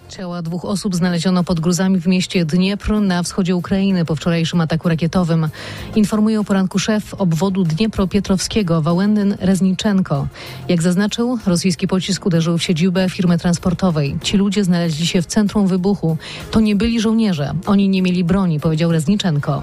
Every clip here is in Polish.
Ciała 2 osób znaleziono pod gruzami w mieście Dniepr na wschodzie Ukrainy po wczorajszym ataku rakietowym. Informuje o poranku szef obwodu Dniepropietrowskiego Wałędyn Rezniczenko. Jak zaznaczył, rosyjski pocisk uderzył w siedzibę firmy transportowej. Ci ludzie znaleźli się w centrum wybuchu. To nie byli żołnierze. Oni nie mieli broni, powiedział Rezniczenko.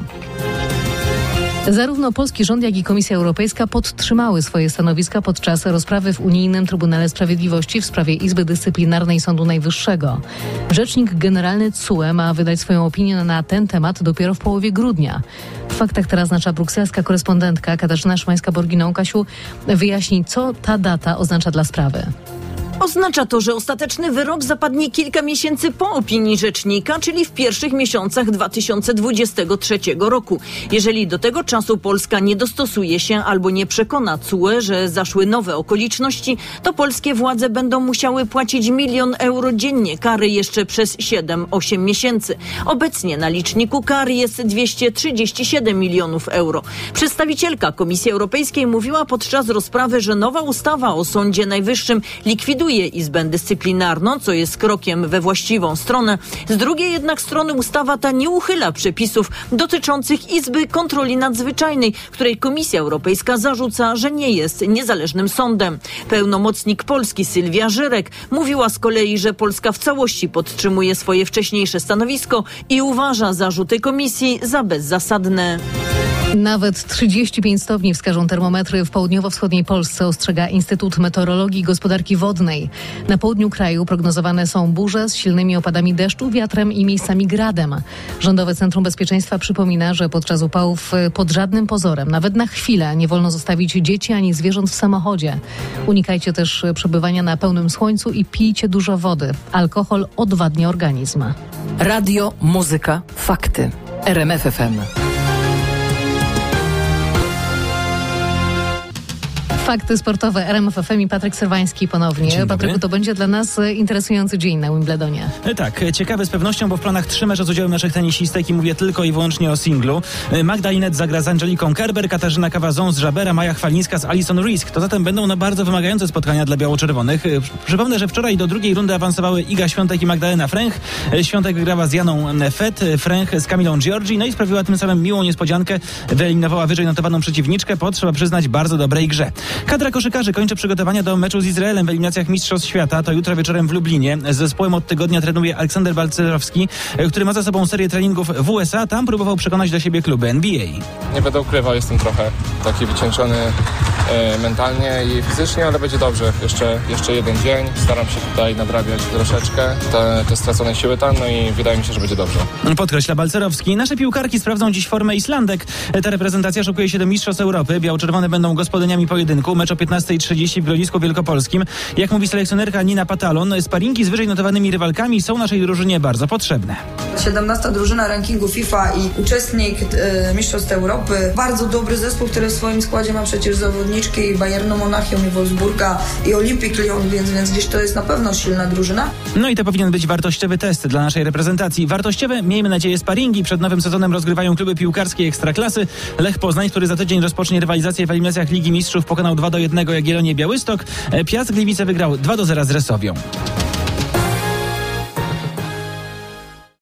Zarówno polski rząd, jak i Komisja Europejska podtrzymały swoje stanowiska podczas rozprawy w Unijnym Trybunale Sprawiedliwości w sprawie Izby Dyscyplinarnej Sądu Najwyższego. Rzecznik generalny TSUE ma wydać swoją opinię na ten temat dopiero w połowie grudnia. W faktach teraz nasza brukselska korespondentka Katarzyna Szymańska-Borginą. Kasiu, wyjaśni, co ta data oznacza dla sprawy. Oznacza to, że ostateczny wyrok zapadnie kilka miesięcy po opinii rzecznika, czyli w pierwszych miesiącach 2023 roku. Jeżeli do tego czasu Polska nie dostosuje się albo nie przekona TSUE, że zaszły nowe okoliczności, to polskie władze będą musiały płacić 1 000 000 euro dziennie kary jeszcze przez 7-8 miesięcy. Obecnie na liczniku kar jest 237 milionów euro. Przedstawicielka Komisji Europejskiej mówiła podczas rozprawy, że nowa ustawa o Sądzie Najwyższym likwiduje Izbę Dyscyplinarną, co jest krokiem we właściwą stronę. Z drugiej jednak strony ustawa ta nie uchyla przepisów dotyczących Izby Kontroli Nadzwyczajnej, której Komisja Europejska zarzuca, że nie jest niezależnym sądem. Pełnomocnik Polski Sylwia Żyrek mówiła z kolei, że Polska w całości podtrzymuje swoje wcześniejsze stanowisko i uważa zarzuty Komisji za bezzasadne. Nawet 35 stopni wskażą termometry w południowo-wschodniej Polsce, ostrzega Instytut Meteorologii i Gospodarki Wodnej. Na południu kraju prognozowane są burze z silnymi opadami deszczu, wiatrem i miejscami gradem. Rządowe Centrum Bezpieczeństwa przypomina, że podczas upałów pod żadnym pozorem, nawet na chwilę, nie wolno zostawić dzieci ani zwierząt w samochodzie. Unikajcie też przebywania na pełnym słońcu i pijcie dużo wody. Alkohol odwadnia organizm. Radio, muzyka, fakty. RMF FM. Fakty sportowe RMF FM i Patryk Serwański ponownie. Patryku, to będzie dla nas interesujący dzień na Wimbledonie. Tak, ciekawy z pewnością, bo w planach 3 mecze z udziałem naszych tenisistek i mówię tylko i wyłącznie o singlu. Magda Linette zagra z Angeliką Kerber, Katarzyna Kawazon z Żabera, Maja Chwalińska z Alison Risk. To zatem będą bardzo wymagające spotkania dla biało-czerwonych. Przypomnę, że wczoraj do drugiej rundy awansowały Iga Świątek i Magdalena Fręch. Świątek wygrała z Janą Fett, Fręch z Kamilą Giorgi, no i sprawiła tym samym miłą niespodziankę. Wyeliminowała wyżej notowaną przeciwniczkę po, trzeba przyznać, bardzo dobrej grze. Kadra koszykarzy kończy przygotowania do meczu z Izraelem w eliminacjach Mistrzostw Świata. To jutro wieczorem w Lublinie. Z zespołem od tygodnia trenuje Aleksander Balcerowski, który ma za sobą serię treningów w USA. Tam próbował przekonać do siebie kluby NBA. Nie będę ukrywał, jestem trochę taki wycieńczony mentalnie i fizycznie, ale będzie dobrze. Jeszcze jeden dzień. Staram się tutaj nadrabiać troszeczkę te stracone siły tam, no i wydaje mi się, że będzie dobrze. Podkreśla Balcerowski. Nasze piłkarki sprawdzą dziś formę Islandek. Ta reprezentacja szykuje się do Mistrzostw Europy. Biało-czerwone będą gospodyniami pojedynku. Mecz o 15:30 w Grodzisku Wielkopolskim. Jak mówi selekcjonerka Nina Patalon, sparingi z wyżej notowanymi rywalkami są naszej drużynie bardzo potrzebne. 17. drużyna rankingu FIFA i uczestnik Mistrzostw Europy. Bardzo dobry zespół, który w swoim składzie ma przecież zawodniczki Bayernu Monachium i Wolfsburga i Olympique Lyon, więc gdzieś to jest na pewno silna drużyna. No i to powinien być wartościowy test dla naszej reprezentacji. Wartościowe, miejmy nadzieję, sparingi. Przed nowym sezonem rozgrywają kluby piłkarskie Ekstraklasy. Lech Poznań, który za tydzień rozpocznie rywalizację w eliminacjach Ligi Mistrzów, pokonał 2-1 Jagiellonię Białystok. Piast Gliwice wygrał 2-0 z Resowią.